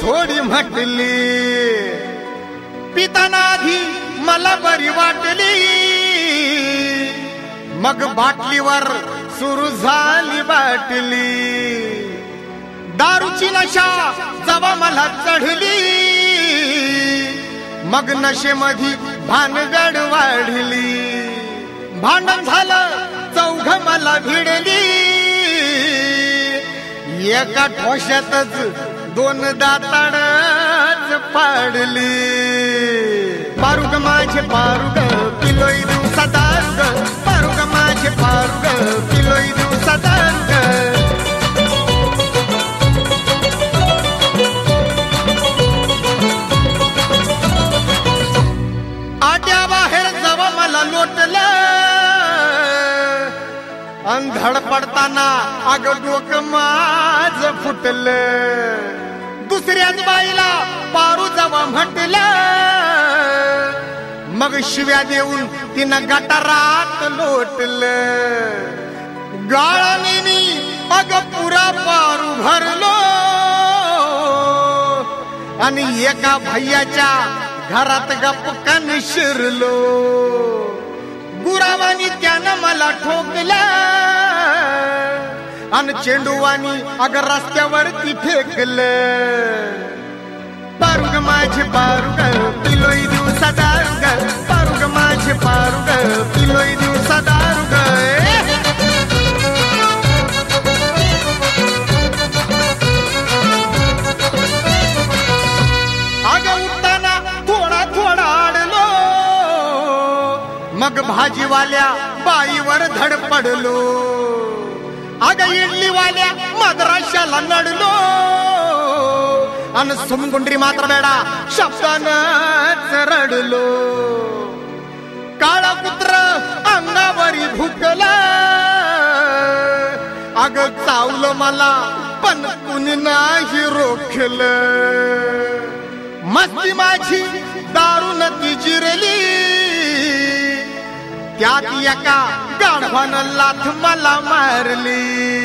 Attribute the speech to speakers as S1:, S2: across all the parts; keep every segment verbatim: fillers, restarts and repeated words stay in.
S1: थोडी म्हटली, पिताना आधी मला बरी वाटली, मग बाटलीवर सुरू झाली बाटली. दारूची नशा जवा मला चढली, मग नशेमधी भानगड वाढली. भांडण झालं चौघ मला भिडली, एका ठोशातच दोन दाताडच पाडली. पारुग माझे पारुग पिलोई दिवसा दारुग, पारुग माझे पारुग पिलोई दिवसा दारुग. आट्या बाहेर जावा मला लोटलं, अंधड पडताना अग डोकं माझ फुटलं. दुसऱ्याच बाईला पारू जावा म्हटलं, मग शिव्या देऊन तिनं गटारात लोटलं. गाळाने मी अग पुरा पारू भरलो, आणि एका भैयाच्या घरात गपकन शिरलो. गुरावानी त्यानं मला ठोकलं, आणि चेंडूवानी अगर रस्त्यावरती फेकलं. पारुग माझे पारुग पिलोई दिवसा दारुग, पारुग माझे पारुग पिलोई दिवसा दारुग. अगं उठताना थोडा थोडा आडलो, मग भाजीवाल्या बाईवर धडपडलो. अगं इडलीवाल्या मद्राशाला नडलो, अन सुमगुंडरी मात्र बेडा शब्दानच रडलो. काळा कुत्र अंगावरी भुकला, अगं चावलं मला पण कुणी नाही रोखलं. मस्ती माझी दारून ती जिरली, त्यात एका गाढवानं लाथ मला मारली.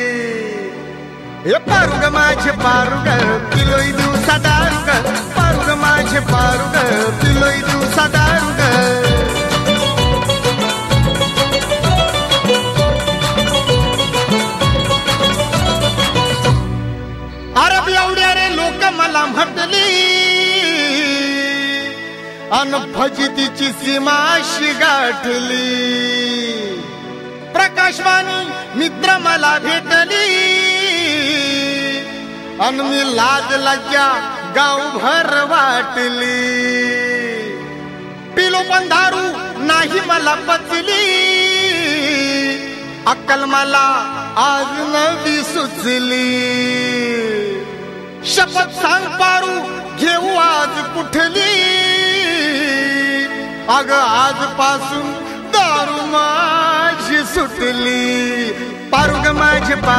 S1: हे पारुग माझे पारुग पिलोई दिवसा दारुग, पारुग माझे पारुग पिलोई दिवसा दारुग. अरब एवढ्या रे लोक मला म्हटली, अन फजितीची सीमाशी गाठली. प्रकाशवाणी मित्र मला भेटली, अन मी लाज लज्जा गावभर वाटली. पिलो पण दारू नाही मला पचली, अक्कल मला आज नवी सुचली. शपथ सांग पारू घेऊ आज कुठली, अग आजपासून दारू माझी सुटली. पारुग माझे